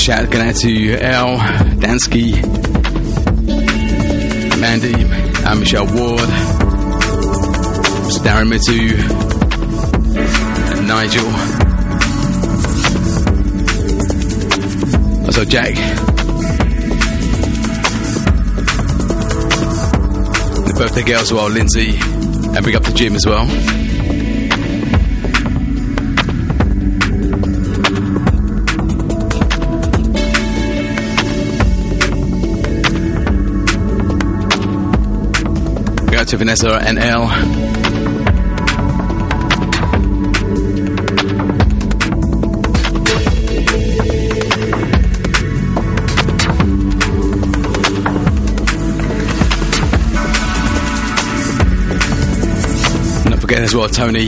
shout going out to El, Dansky, Mandy, and Michelle Ward, Darren Mittu, and Nigel. Also Jack. The birthday girl as well, Lindsay, and big up to Jim as well. To Vanessa and Elle. Not forgetting as well Tony.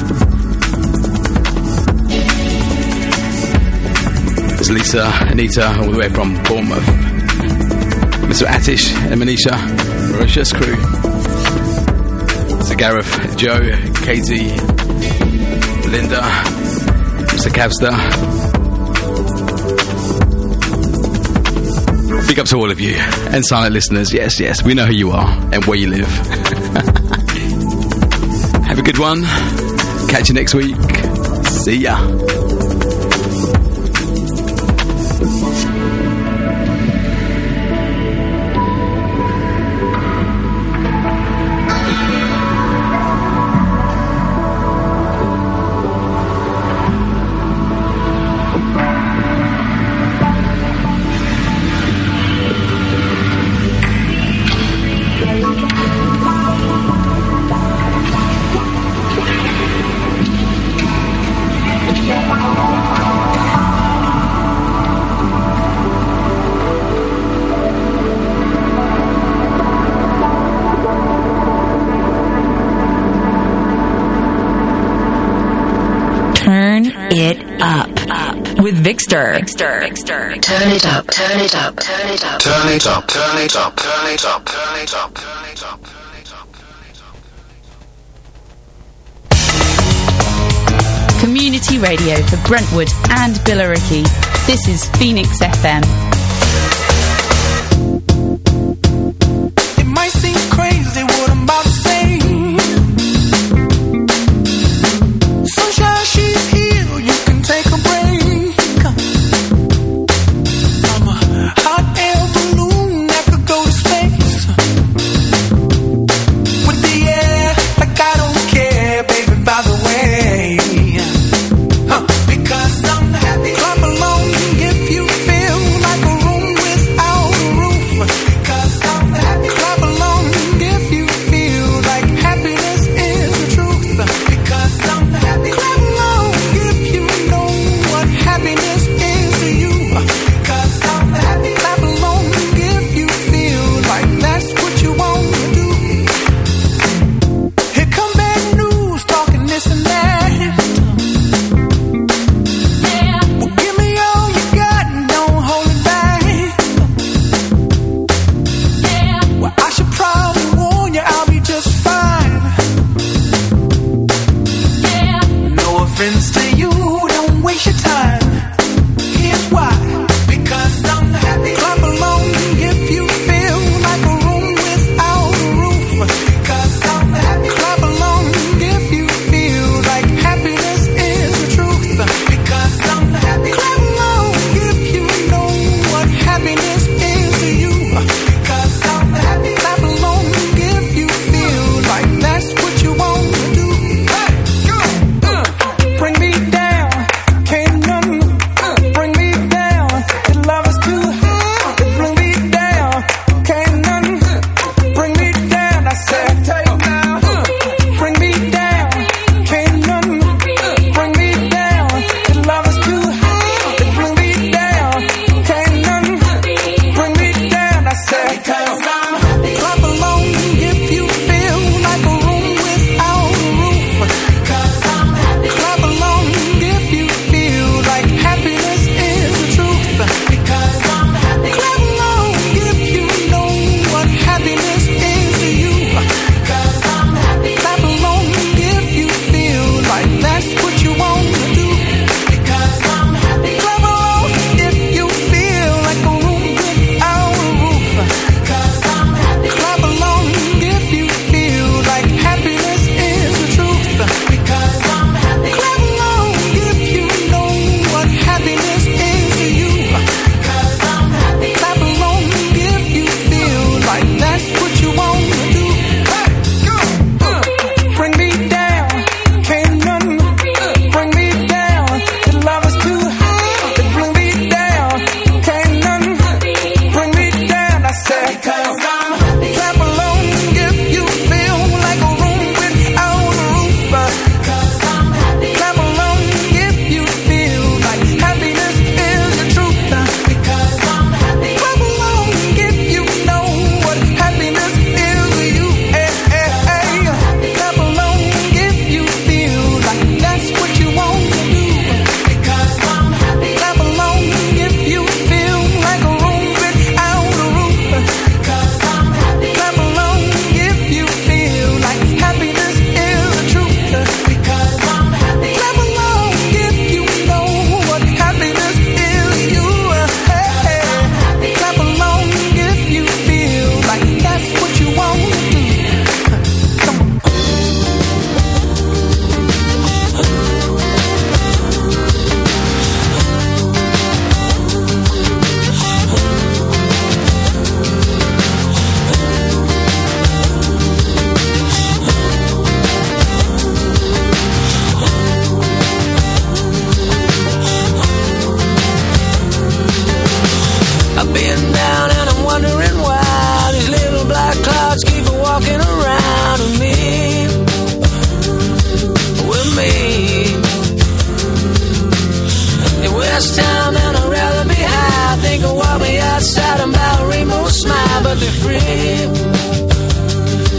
There's Lisa, Anita, all the way from Bournemouth. Mr. Atish and Manisha, Mauritius crew. Gareth, Joe, Katie, Linda, Mr. Cavster. Big up to all of you and silent listeners. Yes, yes, we know who you are and where you live. Have a good one. Catch you next week. See ya. Vixter. Turn it up, turn it up, turn it up. Turn it up, turn it up, turn it up, turn it up, turn it up, turn it up, turn it up. Community radio for Brentwood and Billericay. This is Phoenix FM. It might seem crazy what I'm about to say. Sunshine, she's here, you can take a break. Like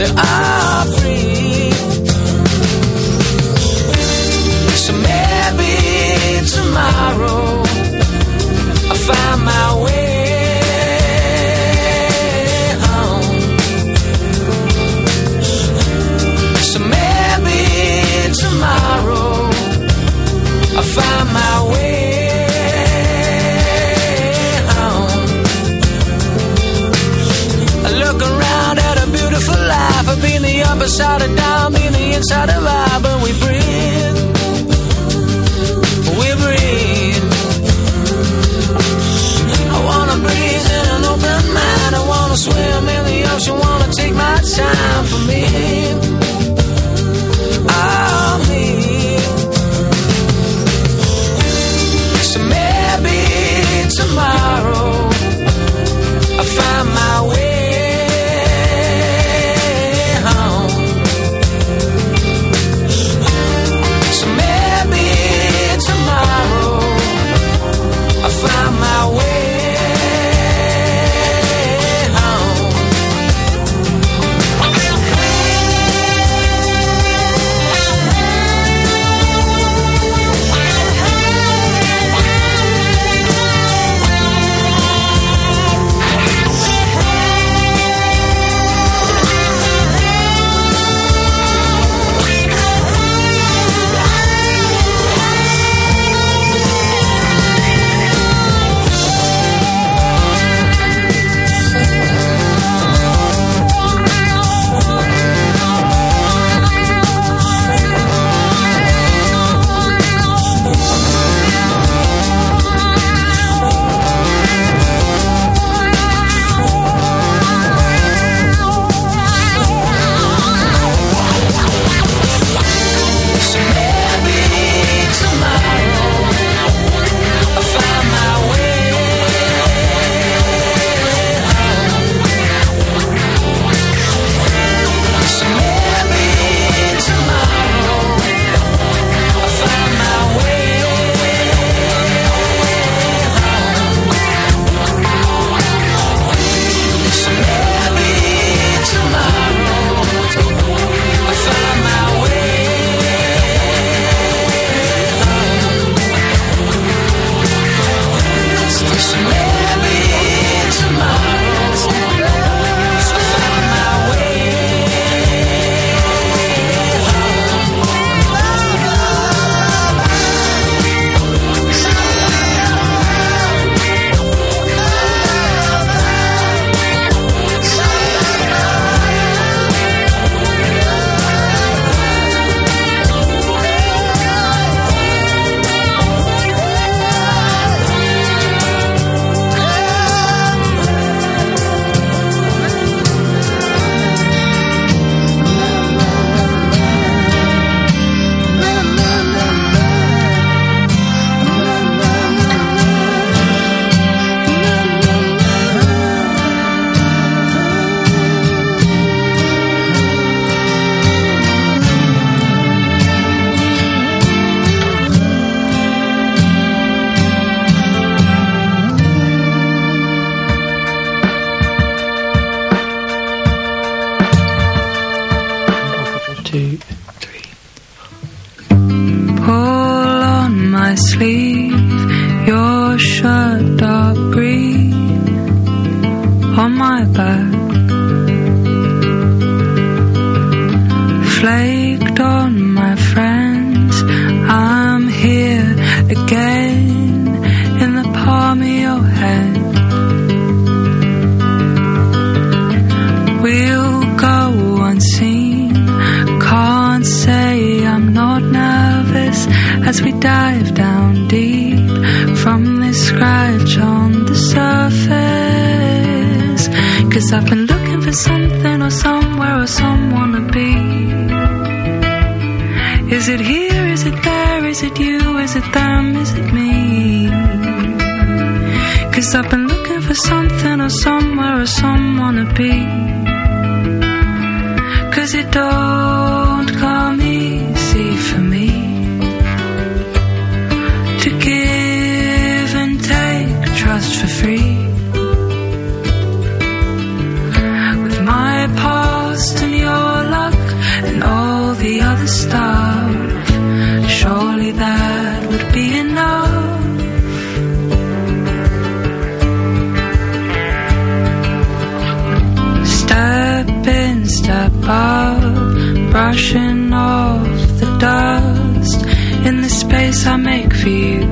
they are free. So maybe tomorrow I'll find my way home. So maybe tomorrow I'll find my way home. I look around at a beautiful life. I've been the upside of down, been the inside of I, but we breathe. We breathe. I wanna breathe in an open mind. I wanna swim in the ocean, wanna take my time for me. Oh, me. So maybe tomorrow I'll find my way home. So maybe tomorrow I'll find my way home. Your shirt dark green on my back, flaked on my friends. I'm here again in the palm of your hand. We'll go unseen, can't say I'm not nervous as we dive down deep from this scratch on the surface. 'Cause I've been looking for something or somewhere or someone to be. Is it here, is it there, is it you, is it them, is it me? 'Cause I've been looking for something or somewhere or someone to be. 'Cause it don't come easy for me to give and take trust for free. With my past and your would be enough. Step in, step out, brushing off the dust in the space I make for you.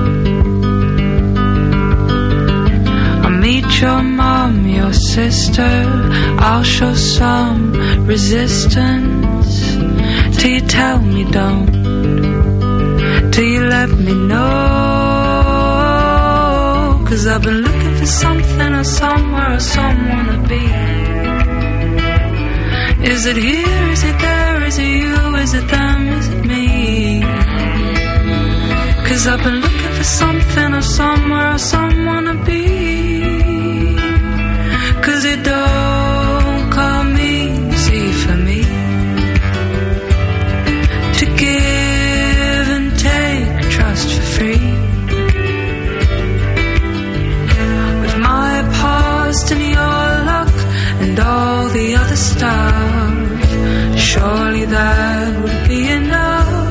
I'll meet your mom, your sister, I'll show some resistance till you tell me don't, till you let me know. 'Cause I've been looking for something or somewhere or someone to be. Is it here, is it there, is it you, is it them, is it me? 'Cause I've been looking for something or somewhere or someone to be. 'Cause it don't come easy for me to give and take trust for free. With my past and your luck and all the other stuff, surely that would be enough.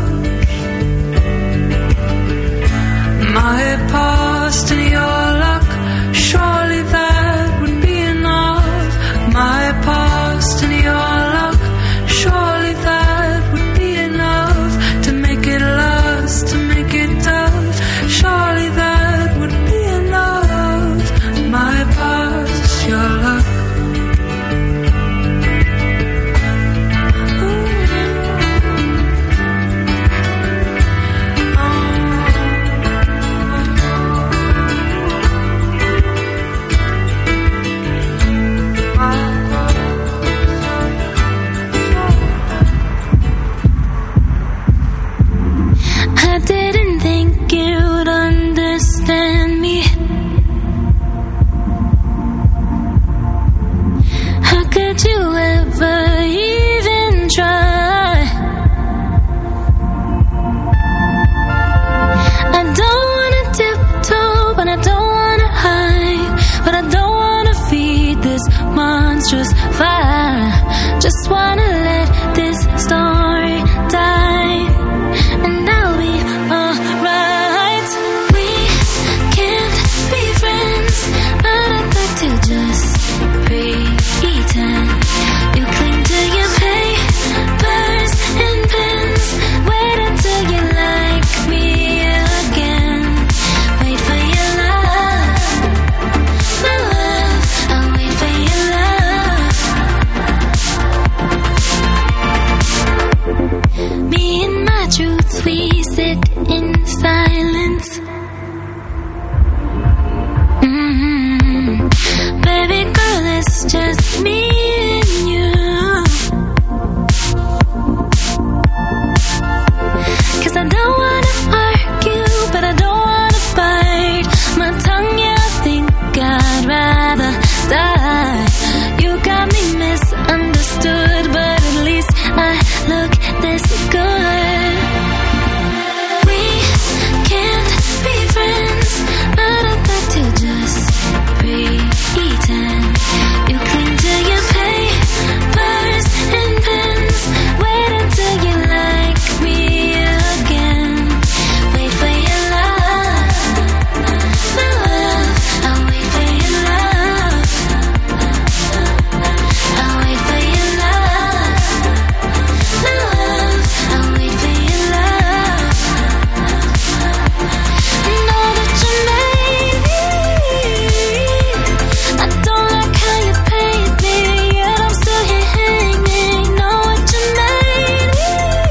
My past and your luck, surely that would be enough. My past and your luck, surely that would be enough to make it last, to make it tough. Surely that would be enough. My past, your luck. Just fire, just wanna let this story die, and I'll be alright. We can't be friends, but I'd like to just pretend. You cling to your papers and pens, wait until you like me again. Wait for your love, my love, I'll wait for your love. Me and my truths, we sit in silence. Baby girl, it's just me and you. 'Cause I don't wanna argue, but I don't wanna fight. My tongue, yeah, I think I'd rather die. You got me misunderstood, but at least I look this good. We can't be friends, but I'd like to just pretend. You cling to your papers and pens, wait until you like me again. Wait for your love, my love, I'll wait for your love. I'll wait for your love, my love, I'll wait for your love. Know that you made me, I don't like how you paid me, yet I'm still here hanging. Know what you made me,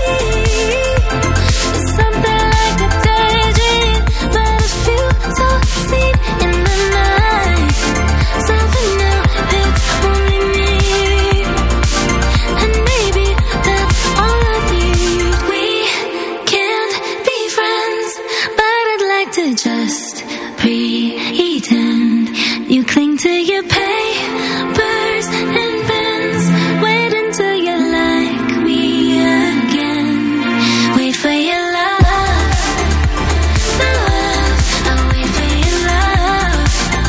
it's something like a daydream, but a few so seen in the night. Something new, it's only me, and maybe that's all I need. We can't be friends, but I'd like to just pretend. You cling to your papers and pens, wait until you like me again. Wait for your love, my love, I'll wait for your love.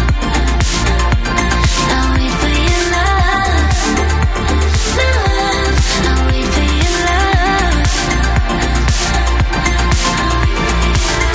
I'll wait for your love, my love, I'll wait for your love. I'll wait for your love.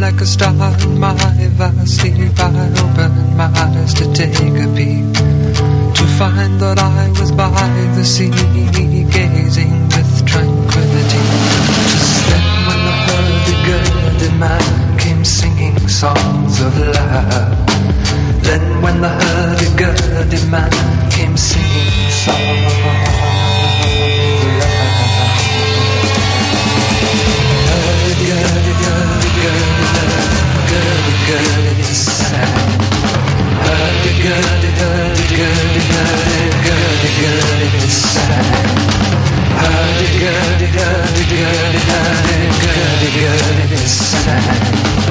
like a star in my vast sleep. I opened my eyes to take a peek, to find that I was by the sea, gazing with tranquility. Just then when the hurdy-gurdy man came singing songs of love. Then when the hurdy-gurdy man came singing songs of love. Hurdy-gurdy sang. Hurdy-gurdy sang. Hurdy-gurdy sang.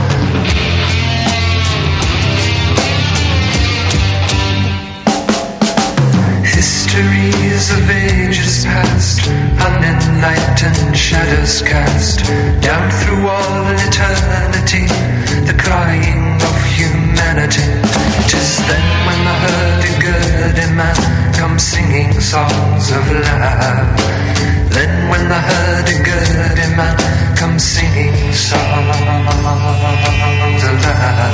Histories of ages past, unenlightened shadows cast down through all eternity, the crying of humanity. 'Tis then when the hurdy-gurdy man comes singing songs of love. Then when the hurdy-gurdy man comes singing songs of love.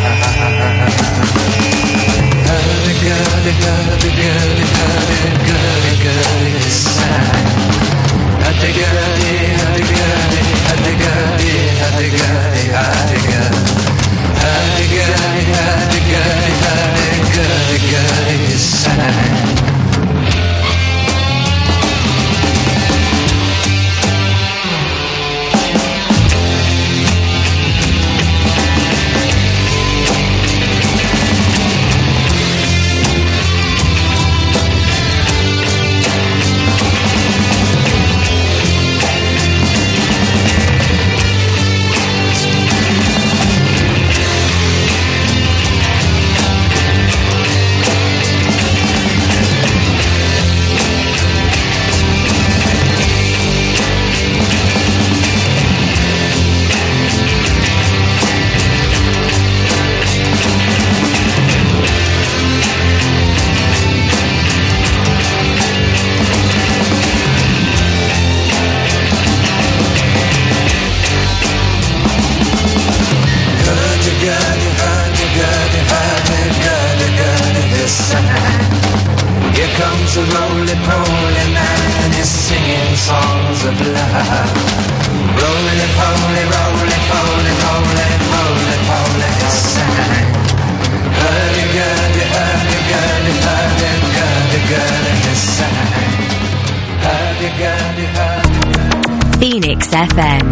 Hurdy-gurdy sang. Hurdy-gurdy, hurdy-gurdy, hurdy-gurdy, hurdy-gurdy, hurdy-gurdy. Hurdy-gurdy, hurdy-gurdy, hurdy-gurdy sang. He's a roly-poly man, he's singing songs of love. Roly-poly, roly-poly, roly-poly, poly, sang. Hurdy-gurdy, hurdy-gurdy, hurdy-gurdy, gurdy, sang. Hurdy-gurdy, hurdy-gurdy. Phoenix FM.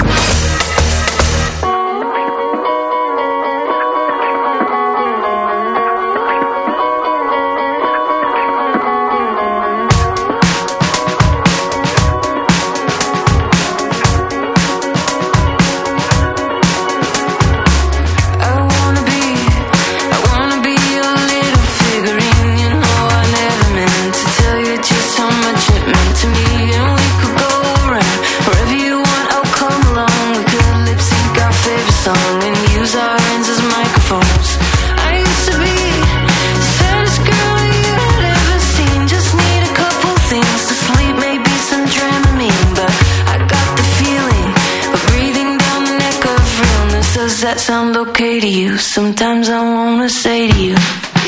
That sound okay to you? Sometimes I wanna say to you,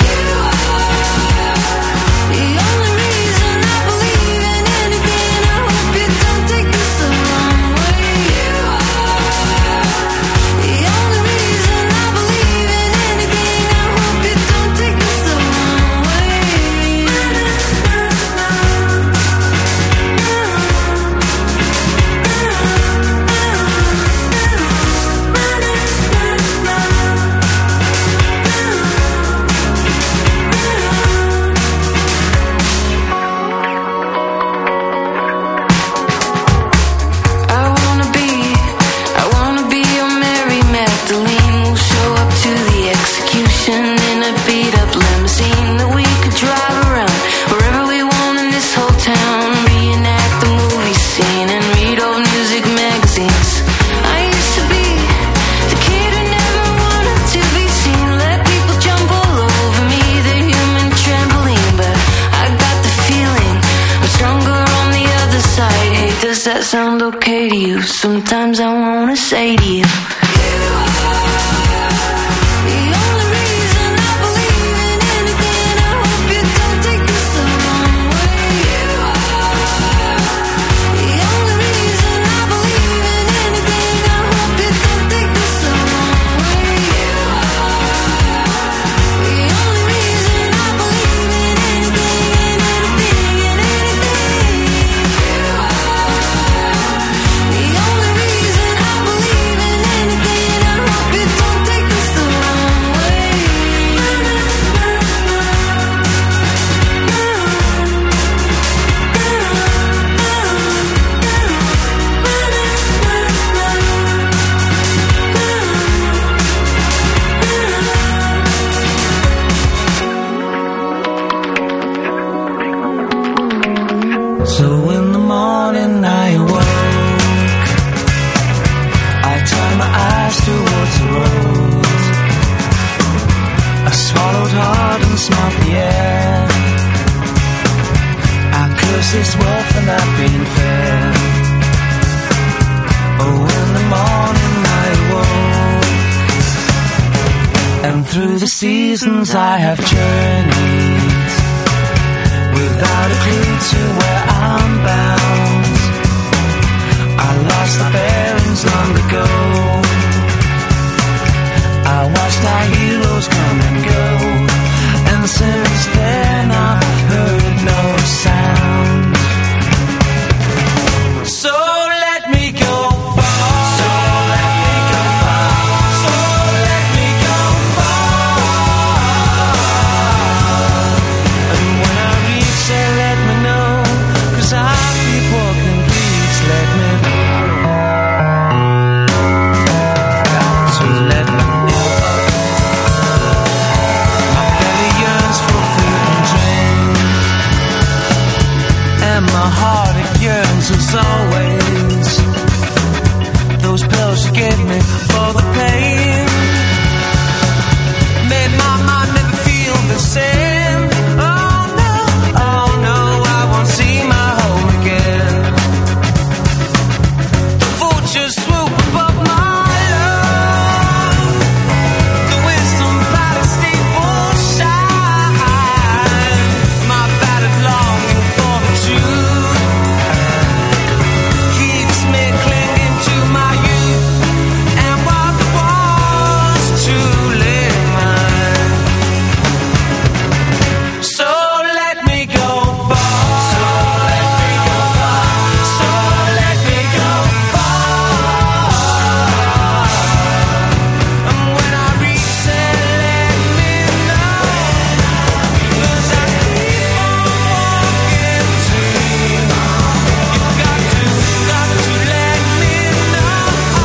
that sound okay to you? Sometimes I wanna say to you, and smelt the air. I curse this world for not being fair. Oh, in the morning I awoke, and through the seasons I have journeyed, without a clue to where I'm bound. I lost the bearings long ago. I watched our heroes come and go, and since then I've heard no sound. So let me go far. So let me go far. So let me go far. And when I reach there, let me know, 'cause I keep walking, please let me know. So let me know. My belly yearns for food and drink, and my heart it yearns as always. Those pills you gave me for the pain made my mind never feel the same. Oh no, I won't see my home again. The vultures swoop above my love, the wisdom palace steeple shine. My battered longing for the truth keeps me clinging to my youth, and what the was truly mine. So let me go far. So let me go far. So let me go far. And when I reach there, let me know, 'cause I keep on walking to you. You've got to let me know.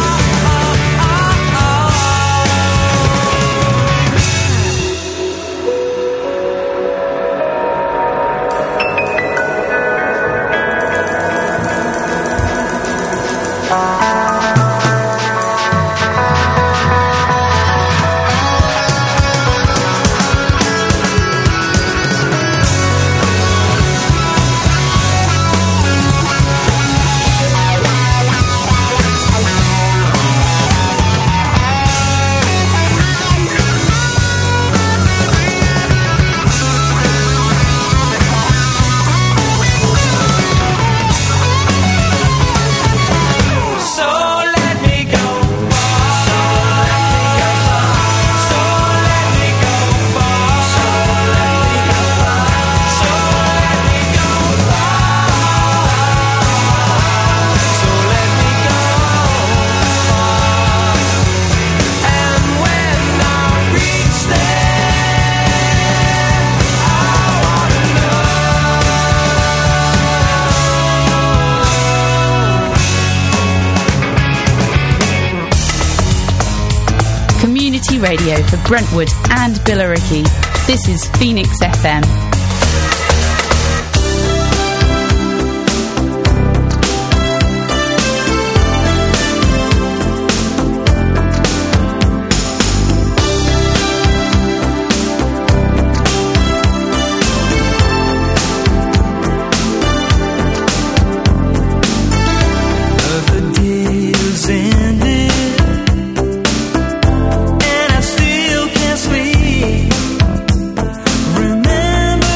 So let me go far. So let me go far. So let me go far. So let me go far. So let me go far. And when I reach there, I wanna know. Community radio for Brentwood and Billericay. This is Phoenix FM. The deal's ended, and I still can't sleep. Remember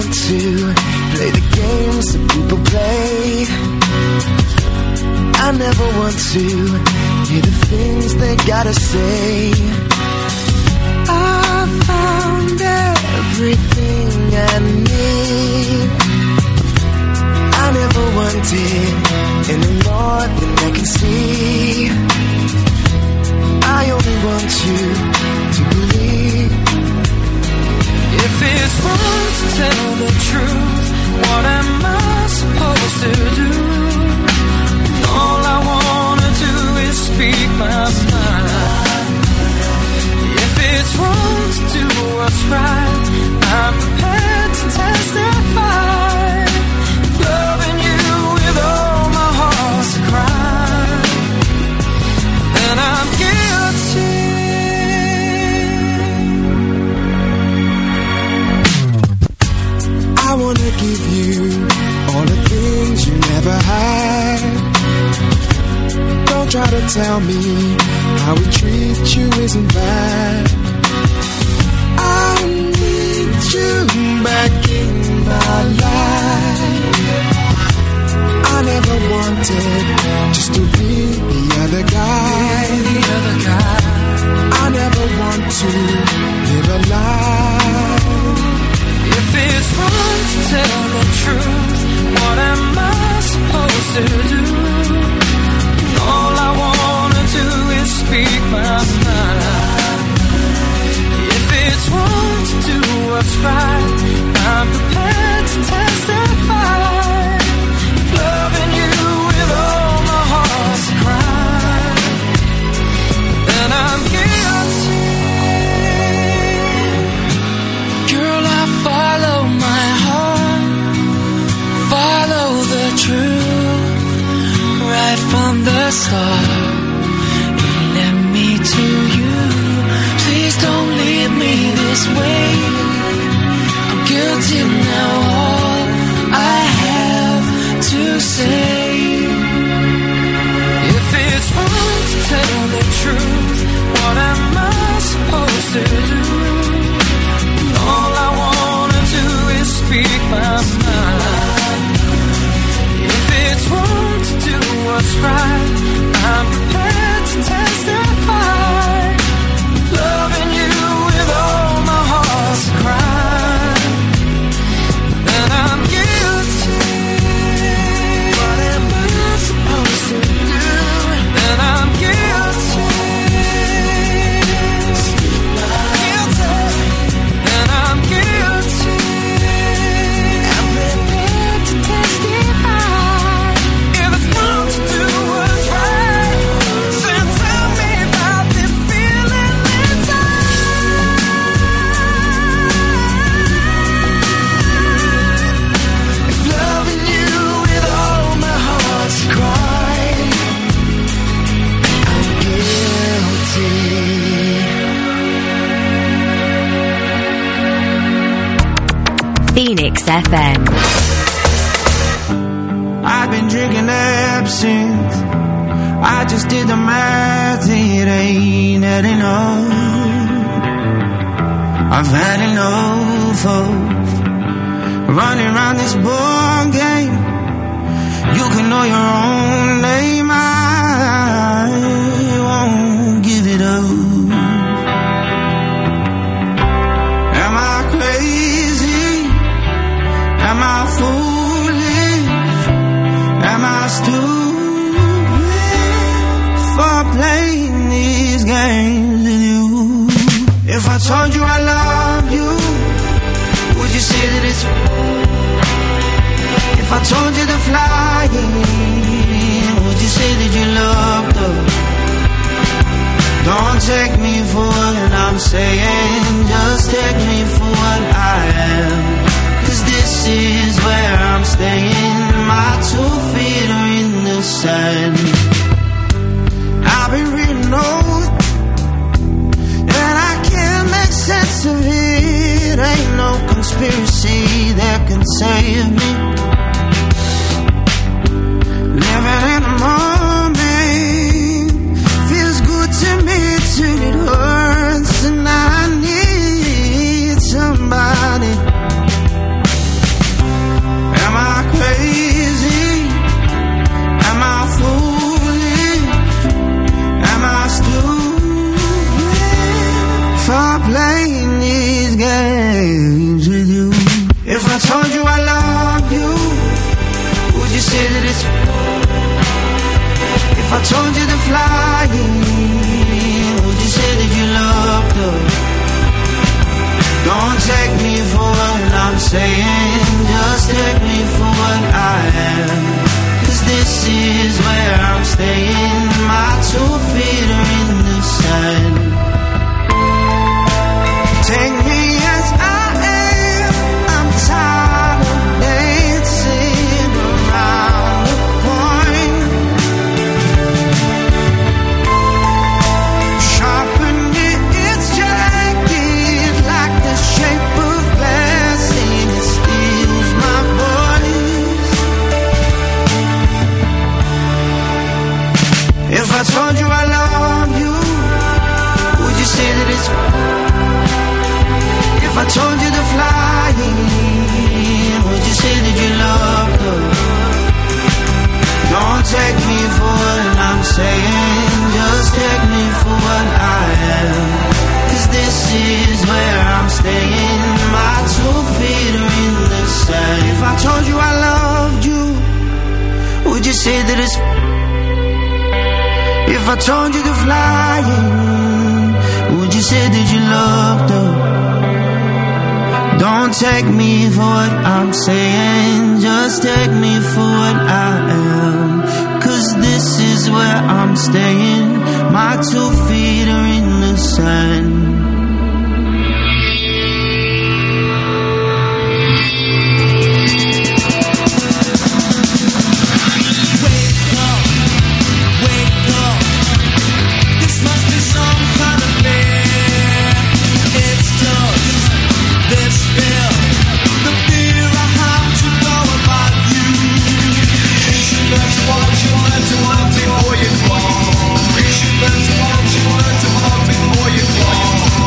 want to play the games that people play. I never want to hear the things they gotta say. I found everything I need. I never wanted any more than I can see. I only want you to believe. If it's wrong to tell the truth, what am I supposed to do? All I wanna do is speak my mind. If it's wrong to do what's right, I'm prepared to testify. Loving you with all my heart's a crime, and I'm guilty. I wanna give you all the things you never had. Don't try to tell me how we treat you isn't bad. I need you back in my life. I never wanted just to be the other guy. I never want to live a lie. If it's wrong to tell the truth, what am I supposed to do? All I wanna do is speak my mind. If it's wrong to do what's right, I'm prepared to testify. Loving you with all my heart's a crime, and I'm guilty. Girl, I follow my heart, follow the truth, right from the start. You led me to you. Please don't leave me this way. I'm guilty now, all I have to say. If it's wrong to tell the truth, what am I supposed to do? All I wanna do is speak my mind. If it's wrong to do what's right, I'm prepared to testify. Loving you with all my heart's a crime, and I'm guilty. What am I supposed to do? And I'm guilty. And I'm guilty. I'm prepared to testify. If it's wrong to do what's right, then tell me about this feeling inside. If loving you with all my heart's a crime, I'm guilty. Phoenix FM. I've been drinking absinthe. I just did the math, it ain't adding up. I've had enough of running around this ball game. You can know your own name, I won't give it up. Am I crazy? Am I foolish? Am I stupid for playing these games with you? If I told you I love you, would you say that it's if I told you to fly, would you say that you loved her? Don't take me for what I'm saying, just take me for what I am. 'Cause this is where I'm staying, my 2 feet are in the sand. I've been reading notes, and I can't make sense of it. Ain't no conspiracy that can save me. Living in the moment feels good to me till it hurts, and I need somebody Don't take me for what I'm saying, just take me for what I am. 'Cause this is where I'm staying, my 2 feet are in the sand. Take me as I am, I'm tired of dancing around the point. Sharpen it, it's jagged like the shape of glass, and it steals my voice. If I told you I love you, would you say that it's... If I told you to fly in, would you say that you love her? Don't take me for what I'm saying, just take me for what I am. 'Cause this is where I'm staying, my 2 feet are in the sand. If I told you I loved you, would you say that it's... If I told you to fly in, would you say that you loved her? Don't take me for what I'm saying, just take me for what I am. 'Cause this is where I'm staying, my 2 feet are in the sand. Before you fall.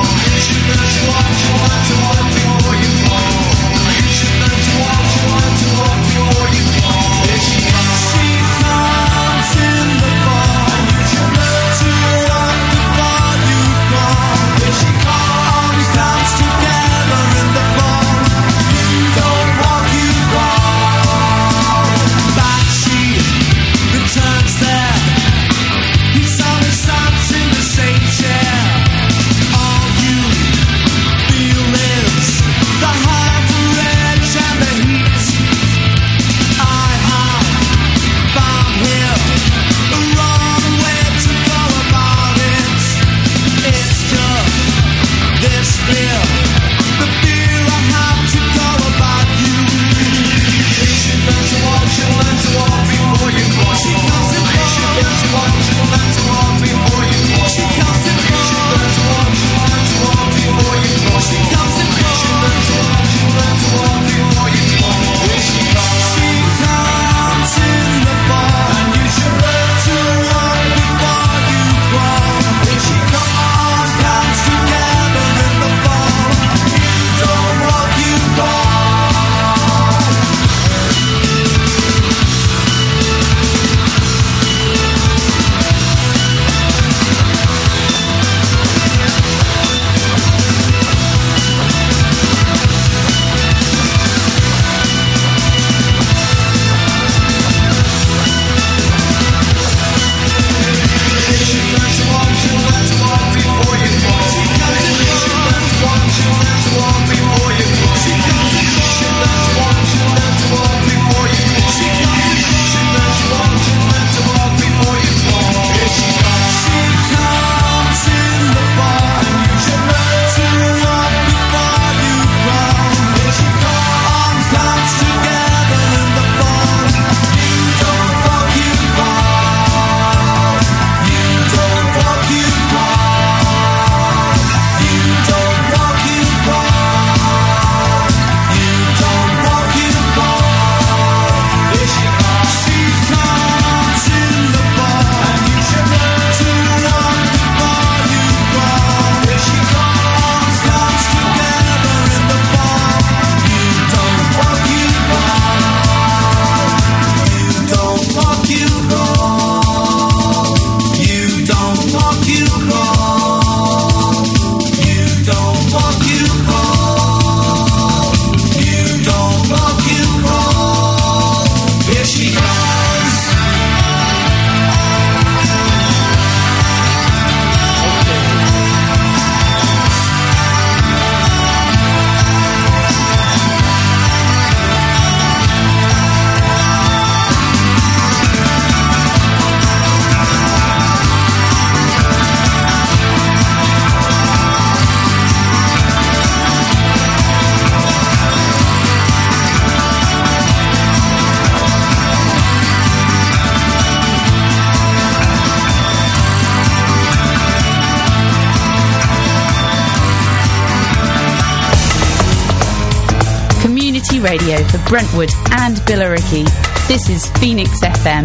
community radio for Brentwood and Billericay. This is Phoenix FM.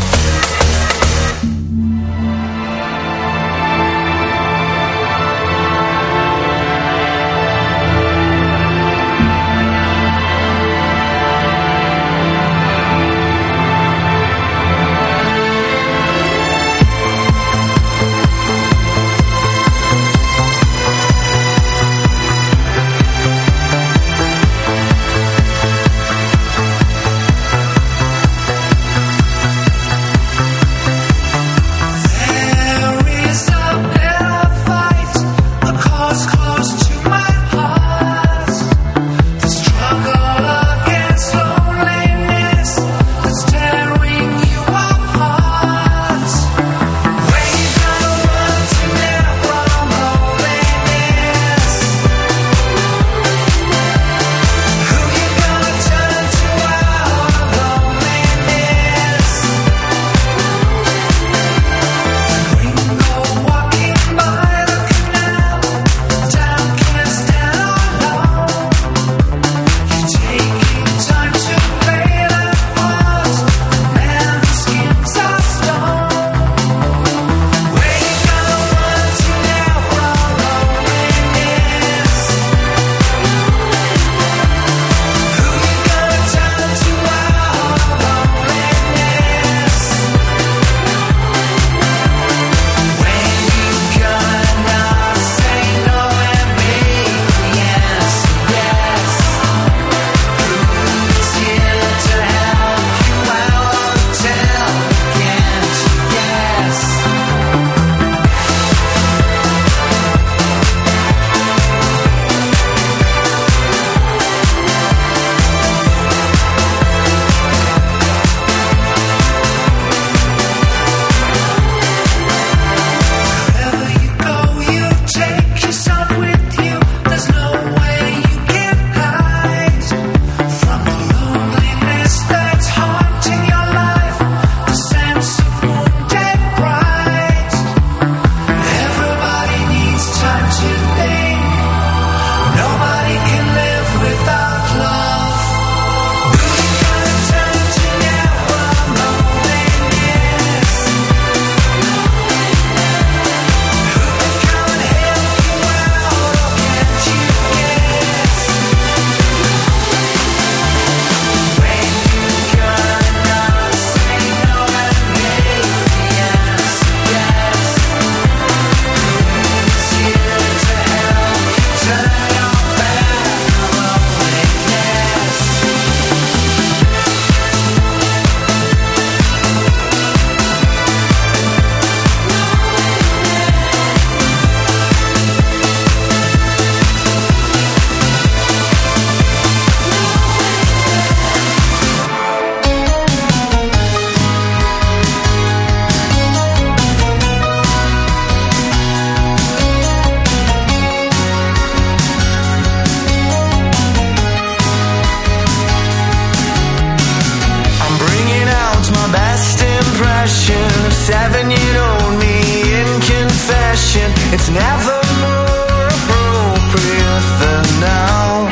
It's never more appropriate than now.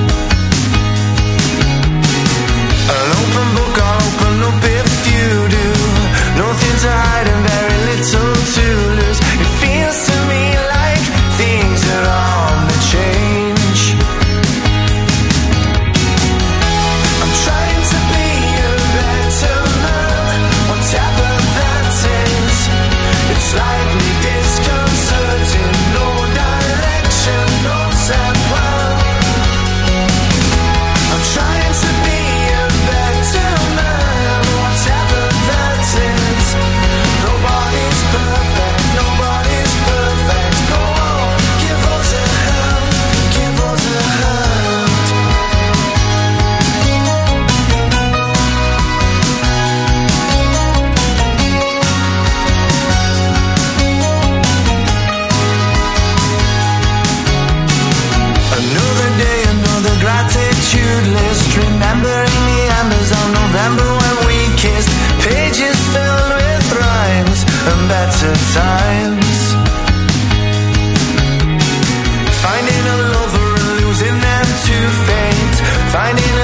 An open book, I'll open up if you do. Nothing to hide and very little to lose. It feels to me like things are on the change. I'm trying to be a better man, whatever that is. It's slightly disconcerting, no direction, no set plan. I'm trying to be a better man, whatever that is. Nobody's perfect, nobody's perfect. Go on, give us a hand, give us a hand. Another day, another gratitude list, remembering the embers of November when we kissed. Pages filled with rhymes and better times. Finding a lover and losing them to fate. Finding a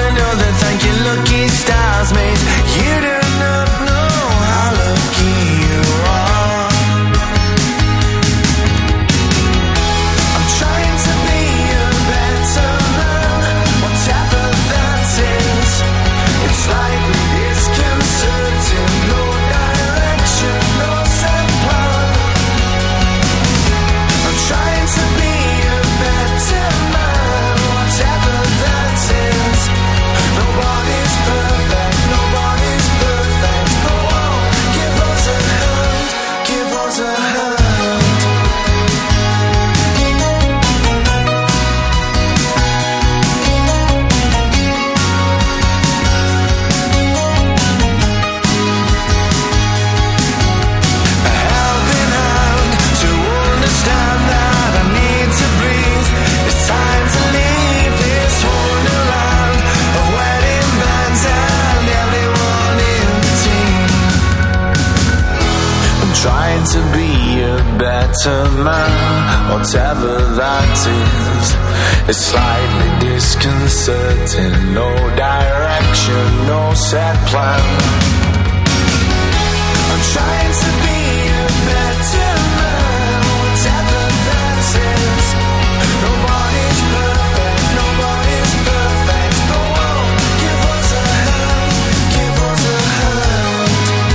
better man, whatever that is. It's slightly disconcerting, no direction, no set plan. I'm trying to be a better man, whatever that is. Nobody's perfect, nobody's perfect. Go on, give us a hand, give us a hand.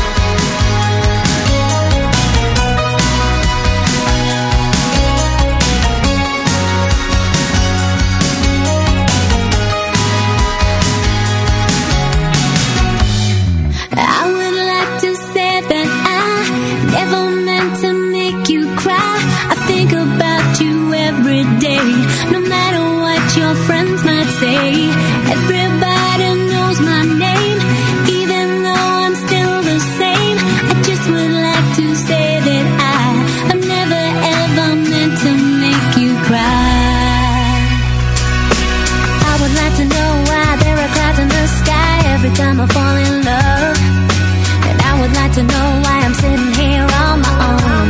I would like to say that I never meant to make you cry. I think about you every day, no matter what your friends might say. Everybody knows my name, even though I'm still the same. I just would like to say that I've never ever meant to make you cry. I would like to know why there are clouds in the sky every time I fall in love. And I would like to know why I'm sitting here on my own.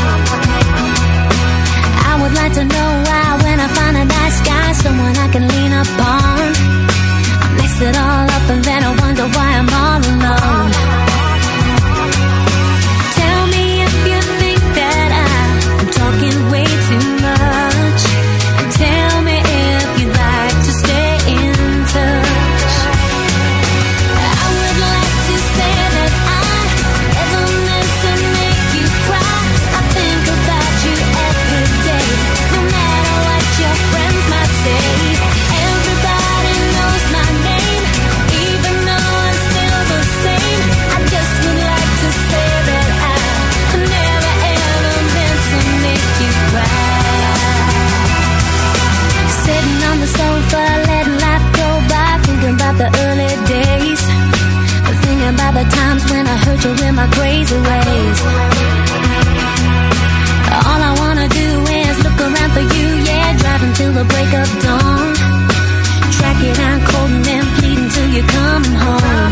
I would like to know why when I find a nice guy, someone I can lean upon, I mix it all up and then I wonder why I'm all alone. Tell me if you think that I'm talking way too much, and tell me if you'd like to stay in touch. I would like to say that I never meant to make you cry. I think about you every day, no matter what your friends might say. Everybody knows my name, even though I'm still the same. I just would like to say that I never ever meant to make you cry. Sitting on the sofa, letting life go by, thinking about the early days, thinking about the times when I hurt you in my crazy ways. All I wanna do is look around for you, yeah, driving till the break of dawn, track it down cold and then pleading till you're coming home.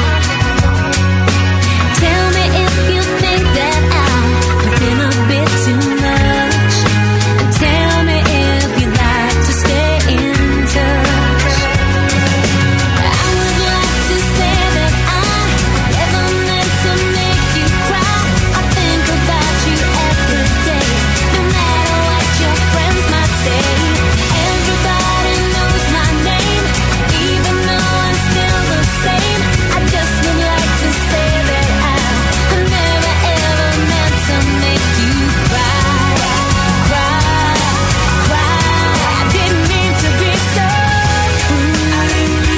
Tell me if you think that I've been a bit too much, and tell me if you'd like to stay in touch. I would like to say that I never meant to make you cry. I think about you every day, no matter what your friends might say. Everybody knows my name, even though I'm still the same. I just would like to say that I never ever meant to make you cry, cry, cry. I didn't mean to be so rude. I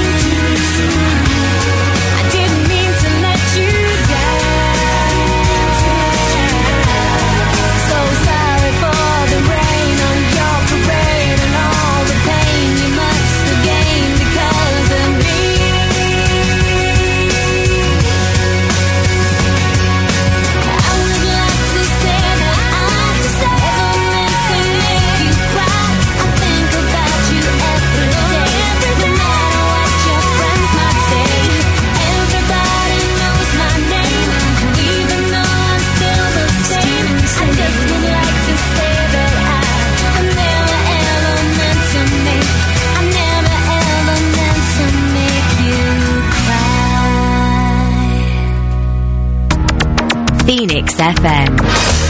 didn't mean to let you down. So sorry for the rain on your parade and all the pain you must have gained because of me. I would like to say that I never meant to make you cry. I think about you every day, no matter what your friends might say. Everybody knows my name, even though I'm still the same. I just would like to say that I never ever meant to make, I never ever meant to make you cry. Phoenix FM.